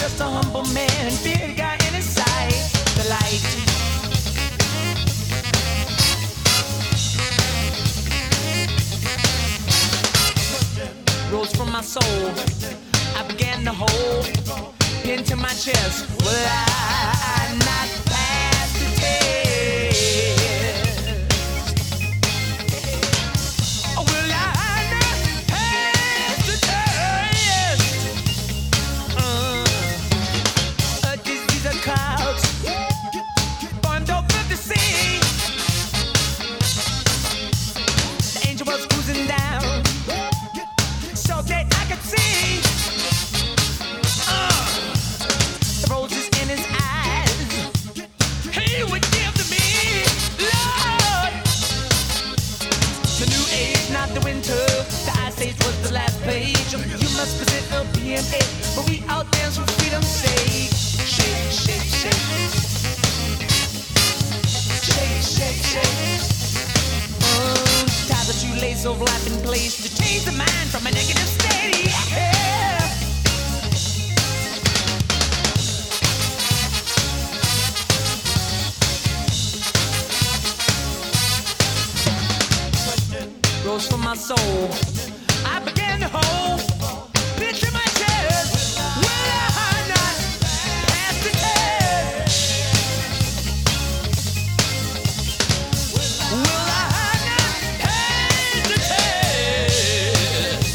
just a humble man, fear the guy in his sight. The light rose from my soul. I began to hold pin to my chest. Will I not pass the test? Will I not pass the test? A disease of clouds formed over the sea. The angel was cruising down so that I could see the roses in his eyes. He would give to me, Lord. The new age, not the winter. The ice age was the last page. You must visit a PMA, but we out dance for freedom's sake. Shake, shake, shake. Shake, shake, shake. Tie the shoelace of life in place to change the mind from a negative state. Yeah. Rose from my soul. I began to hold picture my chest. Will I not pass the test? Will I not pass the test?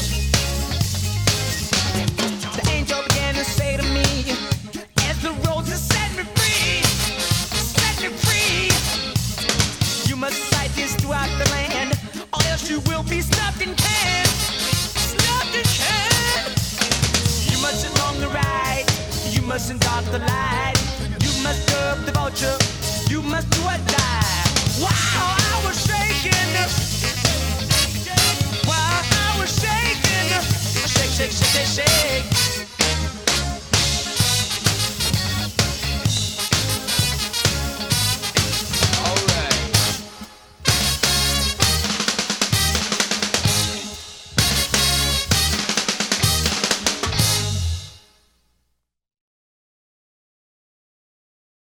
The angel began to say to me, as the roses set me free, set me free. You must cite this throughout the land, or else you will be snuffed in can. Snuffed in can. You mustn't wrong the right. You mustn't dark the light. You must curb the vulture. You must do or die. Wow, I was shaking. Wow, I was shaking. Shake, shake, shake, shake, shake.